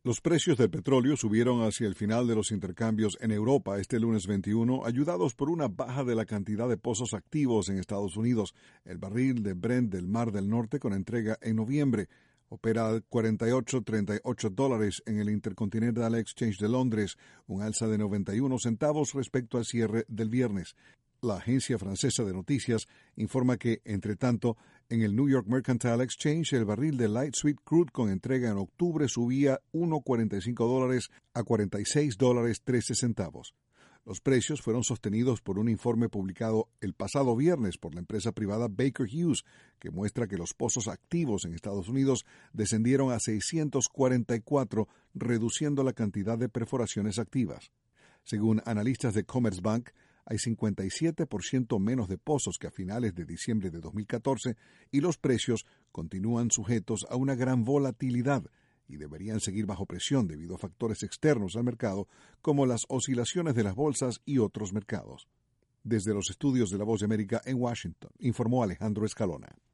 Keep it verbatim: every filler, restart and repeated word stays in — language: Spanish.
Los precios del petróleo subieron hacia el final de los intercambios en Europa este lunes veintiuno, ayudados por una baja de la cantidad de pozos activos en Estados Unidos. El barril de Brent del Mar del Norte, con entrega en noviembre, opera a cuarenta y ocho punto treinta y ocho dólares en el Intercontinental Exchange de Londres, un alza de noventa y uno centavos respecto al cierre del viernes. La agencia francesa de noticias informa que, entre tanto, en el New York Mercantile Exchange, el barril de Light Sweet Crude con entrega en octubre subía uno coma cuarenta y cinco dólares a cuarenta y seis dólares trece centavos. Los precios fueron sostenidos por un informe publicado el pasado viernes por la empresa privada Baker Hughes, que muestra que los pozos activos en Estados Unidos descendieron a seiscientos cuarenta y cuatro, reduciendo la cantidad de perforaciones activas. Según analistas de Commerzbank, hay cincuenta y siete por ciento menos de pozos que a finales de diciembre de dos mil catorce y los precios continúan sujetos a una gran volatilidad y deberían seguir bajo presión debido a factores externos al mercado como las oscilaciones de las bolsas y otros mercados. Desde los estudios de La Voz de América en Washington, informó Alejandro Escalona.